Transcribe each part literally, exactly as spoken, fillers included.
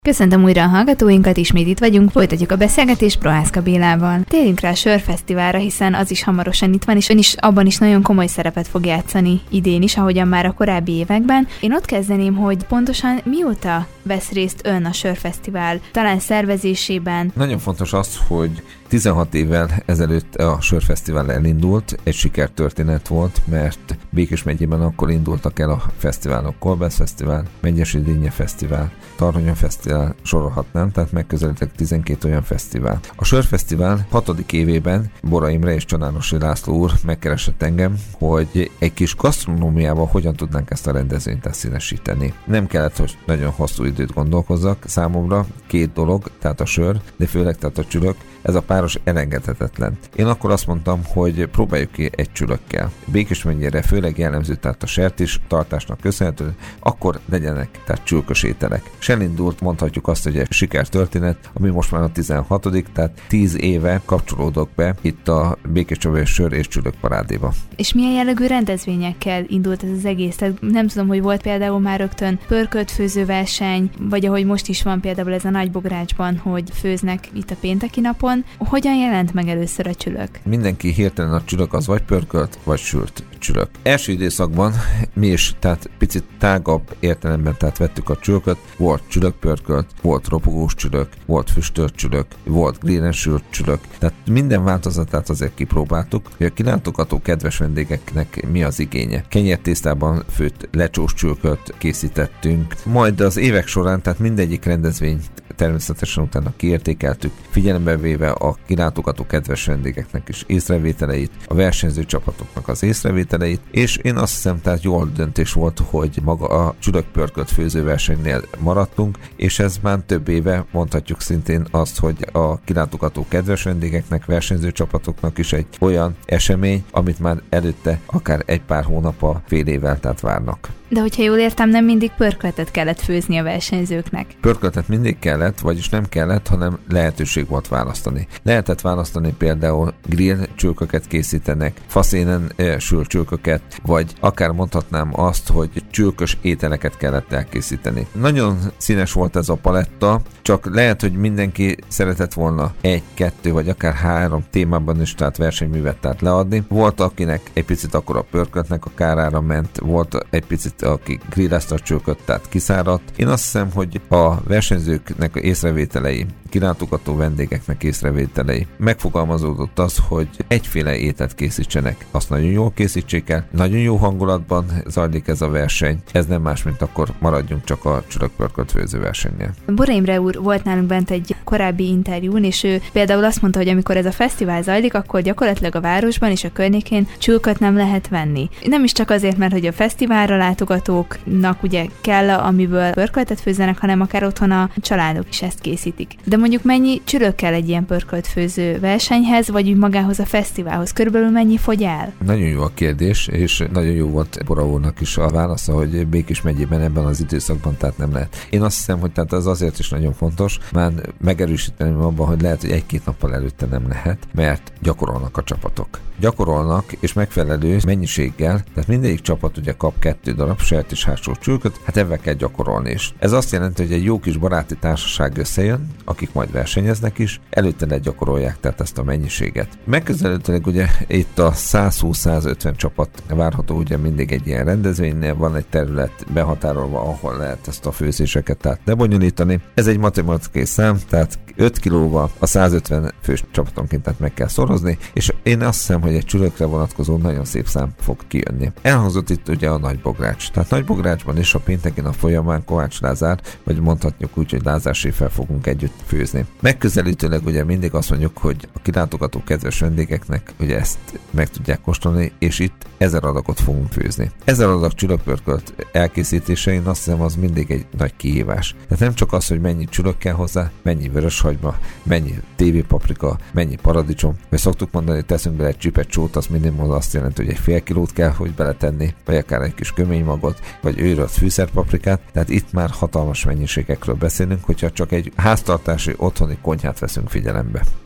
Köszöntöm újra a hallgatóinkat, ismét itt vagyunk, folytatjuk a beszélgetést Prohászka Bélával. Térjünk rá a Sörfesztiválra, hiszen az is hamarosan itt van, és ön is abban is nagyon komoly szerepet fog játszani idén is, ahogyan már a korábbi években. Én ott kezdeném, hogy pontosan mióta vesz részt ön a Sörfesztivál talán szervezésében? Nagyon fontos az, hogy tizenhat évvel ezelőtt a Sörfesztivál elindult, egy sikertörténet volt, mert Békés megyében akkor indultak el a fesztiválok, Kolbász Fesztivál, Mennyesi Dinnye Fesztivál, Tarhonya Fesztivál, sorolhatnám, tehát megközelítek tizenkét olyan fesztivál. A Sörfesztivál hatodik évében Bora Imre és Csanárosi László úr megkeresett engem, hogy egy kis gasztronómiával hogyan tudnánk ezt a rendezvényt színesíteni. Nem kellett, hogy nagyon hosszú időt gondolkozzak, számomra két dolog, tehát a sör, de főleg tehát a csülök, ez a páros elengedhetetlen. Én akkor azt mondtam, hogy próbáljuk ki egy csülökkel. Békés megyére főleg jellemző, tehát a sertés tartásnak köszönhető, akkor legyenek tehát csülkös ételek. És elindult, mondhatjuk azt, hogy egy sikertörténet, ami most már a tizenhatodik, tehát tíz éve kapcsolódok be itt a Békés Csabai Sör és Csülök parádéba. És milyen jellegű rendezvényekkel indult ez az egész? Tehát nem tudom, hogy volt például már rögtön pörkölt főzőverseny, vagy ahogy most is van például ez a Nagybográcsban, hogy főznek itt a pénteki napon. Hogyan jelent meg először a csülök? Mindenki hirtelen a csülök az vagy pörkölt, vagy sült csülök. Első időszakban mi is, tehát picit tágabb értelemben tehát vettük a csülköt, volt csülökpörkölt, volt ropogós csülök, volt füstölt csülök, volt grillen sült csülök, tehát minden változatát azért kipróbáltuk, hogy a kilátogató kedves vendégeknek mi az igénye. Kenyértésztában főtt lecsós csülköt készítettünk, majd az évek során, tehát mindegyik rendezvényt természetesen utána kiértékeltük, figyelembe véve a kilátogató kedves vendégeknek is észrevételeit, a versenyző csapatoknak az észrevételeit, és én azt hiszem, tehát jól döntés volt, hogy maga a csülökpörkölt főzőversenynél maradtunk, és ez már több éve mondhatjuk szintén azt, hogy a kilátogató kedves vendégeknek, versenyző csapatoknak is egy olyan esemény, amit már előtte akár egy pár hónap, fél évvel tehát várnak. De hogyha jól értem, nem mindig pörköltet kellett főzni a versenyzőknek. Pörköltet mindig kellett, vagyis nem kellett, hanem lehetőség volt választani. Lehetett választani például grill csülköket készítenek, faszénen e, sült csülköket, vagy akár mondhatnám azt, hogy csülkös ételeket kellett elkészíteni. Nagyon színes volt ez a paletta, csak lehet, hogy mindenki szeretett volna egy, kettő vagy akár három témában is tehát versenyművet tehát leadni. Volt, akinek egy picit akkor a pörköltnek a kárára ment, volt egy picit aki grillezte a csülköt, tehát kiszáradt. Én azt hiszem, hogy a versenyzőknek észrevételei, kilátogató vendégeknek észrevételei megfogalmazódott az, hogy egyféle ételt készítsenek. Azt nagyon jól készítsék el, nagyon jó hangulatban zajlik ez a verseny. Ez nem más, mint akkor maradjunk csak a csülökpörkölt főzőversenynél. Bora Imre úr volt nálunk bent egy korábbi interjún, és ő például azt mondta, hogy amikor ez a fesztivál zajlik, akkor gyakorlatilag a városban és a környékén csülköt nem lehet venni. Nem is csak azért, mert hogy a fesztiválra látogatóknak ugye kell, amiből pörköltet főzzenek, hanem akár otthon a családok is ezt készítik. De mondjuk mennyi csülök kell egy ilyen pörkölt főző versenyhez, vagy úgy magához a fesztiválhoz? Körülbelül mennyi fogy el? Nagyon jó a kérdés, és nagyon jó volt Bora úrnak is a válasza, hogy Békés megyében ebben az időszakban tehát nem lehet. Én azt hiszem, hogy tehát ez azért is nagyon fontos, már megerősíteném abban, hogy lehet, hogy egy-két nappal előtte nem lehet, mert gyakorolnak a csapatok. Gyakorolnak, és megfelelő mennyiséggel, tehát mindegyik csapat ugye kap kettő darab sertés hátsó csülköt, hát ebben kell gyakorolni is. Ez azt jelenti, hogy egy jó kis baráti társaság összejön, akik majd versenyeznek is, előtte legyakorolják tehát ezt a mennyiséget. Megközelítőleg ugye itt a száz húsz-száz ötven csapat várható ugye mindig egy ilyen rendezvénynél, van egy terület behatárolva, ahol lehet ezt a főzéseket tehát lebonyolítani. Ez egy matematikai szám, tehát öt kilóval a száz ötven fős csapatonként tehát meg kell szorozni, és én azt hiszem, hogy egy csülökre vonatkozó nagyon szép szám fog kijönni. Elhangzott itt ugye a Nagybogrács. Tehát Nagybográcsban is a pénteki nap folyamán Kovács Lázár, vagy mondhatjuk úgy, hogy Lázár séffel fogunk együtt főzni. Megközelítőleg ugye mindig azt mondjuk, hogy a kilátogató kedves vendégeknek ugye ezt meg tudják kóstolni, és itt ezer adagot fogunk főzni. Ezer adag csülökpörkölt elkészítése, én azt hiszem, az mindig egy nagy kihívás. Tehát nem csak az, hogy mennyi csülök kell hozzá, mennyi vöröshagyma, mennyi tévépaprika, mennyi paradicsom, vagy szoktuk mondani, hogy teszünk bele egy csipet csót, az minimum azt jelenti, hogy egy fél kilót kell, hogy beletenni, vagy akár egy kis köménymagot, vagy őrölt fűszerpaprikát, tehát itt már hatalmas mennyiségekről beszélünk, hogyha csak egy háztartási otthoni konyhát veszünk figyelembe.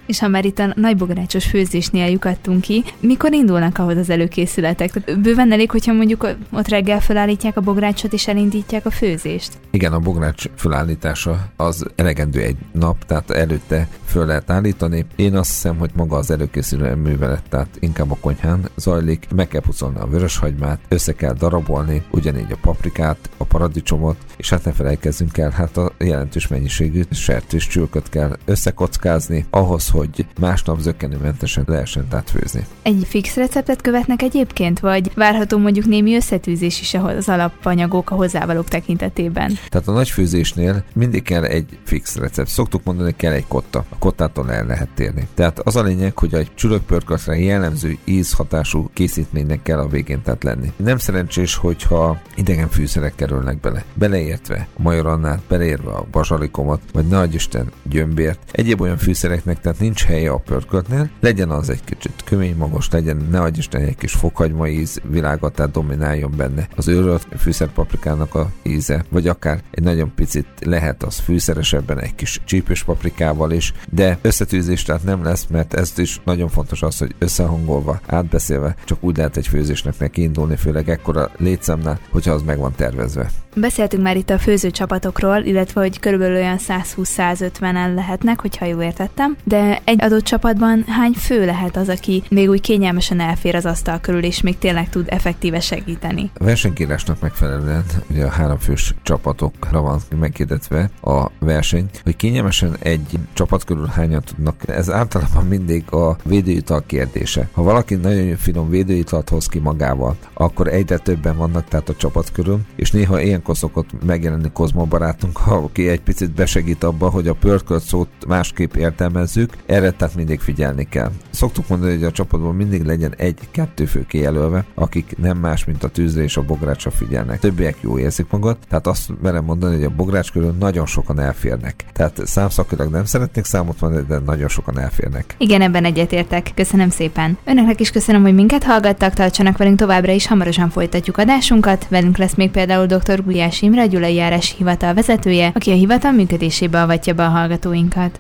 És ha már itt a nagybográcsos főzésnél lyukadtunk ki, mikor indulnak ahhoz az előkészületek? Tehát bőven elég, hogyha mondjuk ott reggel felállítják a bográcsot és elindítják a főzést? Igen, a bogrács felállítása az elegendő egy nap, tehát előtte föl lehet állítani. Én azt hiszem, hogy maga az előkészülő művelet, tehát inkább a konyhán zajlik, meg kell pucolni a vöröshagymát, össze kell darabolni, ugyanígy a paprikát, a paradicsomot, és hát ne felejkezzünk el, hát a jelentős mennyiségű sertéscsülköt kell összekockázni, ahhoz, hogy másnap zökkenőmentesen lehessen tehát főzni. Egy fix receptet követnek egyébként, vagy várható mondjuk némi összetűzés is az alapanyagok, a hozzávalók tekintetében? Tehát a nagy főzésnél mindig kell egy fix recept. Szoktuk mondani, hogy kell egy kotta. A kottától el lehet térni. Tehát az a lényeg, hogy egy csülökpörköltre jellemző ízhatású készítménynek kell a végén tehát lenni. Nem szerencsés, hogyha idegen fűszerek kerülnek bele. Beleértve a majorannát, beleértve a bazsalikomot, vagy ne adj Isten gyömbért. Egyéb olyan fűszereknek tehát nincs helye a pörköltnél. Legyen az egy kicsit köménymagos, legyen ne adj Isten egy kis fokhagyma íz világot, tehát domináljon benne az őrölt fűszerpaprikának a íze, vagy akár egy nagyon picit lehet az fűszeresebben egy kis csípős paprikával is, de összetűzés tehát nem lesz, mert ez is nagyon fontos az, hogy összehangolva, átbeszélve csak úgy lehet egy főzésnek neki indulni, főleg ekkora létszámnál, hogyha az meg van tervezve. Beszéltünk már itt a főzőcsapatokról, illetve hogy körülbelül olyan száz húsz száz ötvenen lehetnek, hogyha jól értettem, de egy adott csapatban hány fő lehet az, aki még úgy kényelmesen elfér az asztal körül, és még tényleg tud effektíve segíteni? A versenykírásnak megfelelően ugye a háromfős csapatokra van meghirdetve a verseny, hogy kényelmesen egy csapat körül hányan tudnak. Ez általában mindig a védőital kérdése. Ha valaki nagyon finom védőitalt hoz ki magával, akkor egyre többen vannak tehát a csapat körül, és néha ilyenkor szokott megjelenni Kozma barátunk, aki egy picit besegít abba, hogy a pörkölt szót másképp értelmezzük, erre tehát mindig figyelni kell. Szoktuk mondani, hogy a csapatban mindig legyen egy-kettő fő kijelölve, akik nem más, mint a tűzre és a bográcsra figyelnek. Többiek jó érzik magat, tehát azt merem mondani, hogy a bogrács körül nagyon sokan elférnek. Tehát számszakilag nem szeretnék számot mondani, de nagyon sokan elférnek. Igen, ebben egyetértek. Köszönöm szépen. Önöknek is köszönöm, hogy minket hallgattak, tartsanak velünk továbbra is, hamarosan folytatjuk adásunkat. Velünk lesz még például dr. Gulyás Imre, a Gyulai járási hivatal vezetője, aki a hivatal működésébe avatja be a hallgatóinkat.